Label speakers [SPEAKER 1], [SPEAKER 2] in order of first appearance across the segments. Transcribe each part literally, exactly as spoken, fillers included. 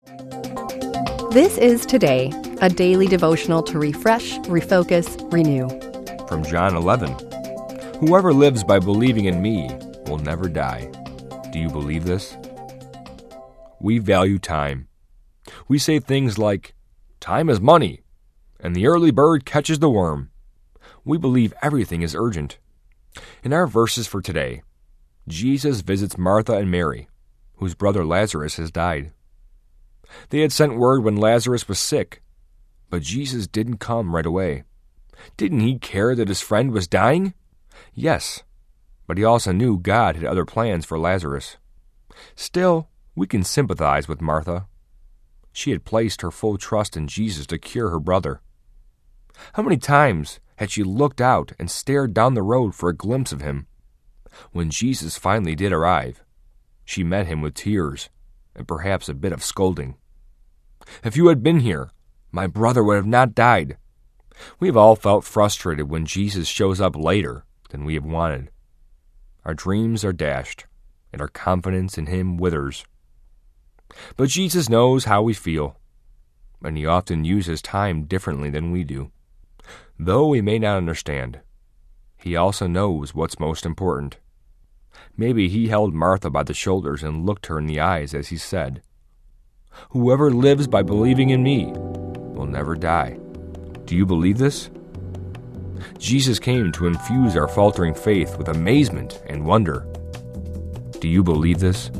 [SPEAKER 1] This is Today, a daily devotional to refresh, refocus, renew.
[SPEAKER 2] From John eleven. Whoever lives by believing in me will never die. Do you believe this? We value time. We say things like, time is money, and the early bird catches the worm. We believe everything is urgent. In our verses for today, Jesus visits Martha and Mary, whose brother Lazarus has died. They had sent word when Lazarus was sick, but Jesus didn't come right away. Didn't he care that his friend was dying? Yes, but he also knew God had other plans for Lazarus. Still, we can sympathize with Martha. She had placed her full trust in Jesus to cure her brother. How many times had she looked out and stared down the road for a glimpse of him? When Jesus finally did arrive, she met him with tears and perhaps a bit of scolding. If you had been here, my brother would have not died. We have all felt frustrated when Jesus shows up later than we have wanted. Our dreams are dashed, and our confidence in him withers. But Jesus knows how we feel, and he often uses time differently than we do. Though we may not understand, he also knows what's most important. Maybe he held Martha by the shoulders and looked her in the eyes as he said, "Whoever lives by believing in me will never die." Do you believe this? Jesus came to infuse our faltering faith with amazement and wonder. Do you believe this?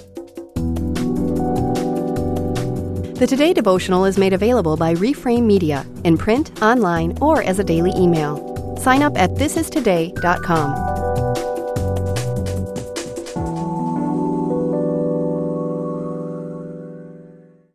[SPEAKER 1] The Today devotional is made available by Reframe Media in print, online, or as a daily email. Sign up at this is today dot com.